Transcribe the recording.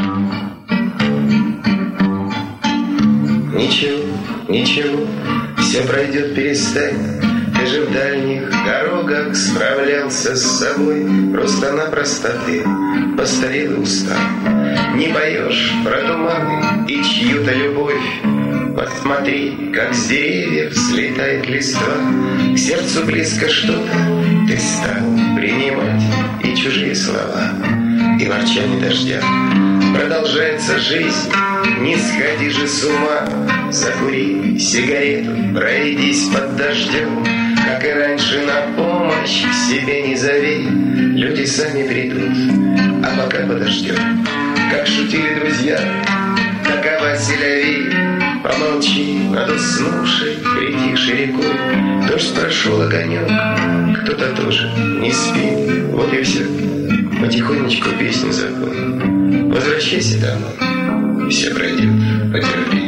Ничего, ничего, все пройдет, перестань. Ты же в дальних дорогах справлялся с собой. Просто-напросто ты постарел и устал. Не поешь про туманы и чью-то любовь. Посмотри, как с деревьев слетает листва. К сердцу близко что-то ты стал принимать. И чужие слова, и ворчание дождя. Продолжается жизнь, не сходи же с ума. Закури сигарету, пройдись под дождем. Как и раньше, на помощь к себе не зови. Люди сами придут, а пока подождем. Как шутили друзья, такова селяви. Помолчи над уснувшей, притихшей рекой. Дождь прошел, огонек, кто-то тоже не спит. Вот и все, потихонечку песню запой. Возвращайся домой, все пройдет, потерпи.